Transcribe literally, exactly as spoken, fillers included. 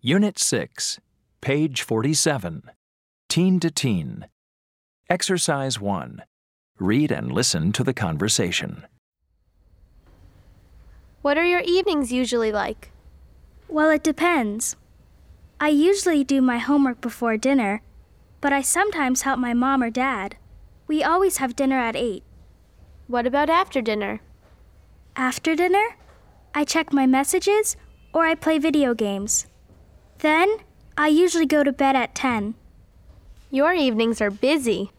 Unit six, page forty-seven, Teen to Teen. Exercise one. Read and listen to the conversation. What are your evenings usually like? Well, it depends. I usually do my homework before dinner, but I sometimes help my mom or dad. We always have dinner at eight. What about after dinner? After dinner, I check my messages or I play video games. Then, I usually go to bed at ten. Your evenings are busy.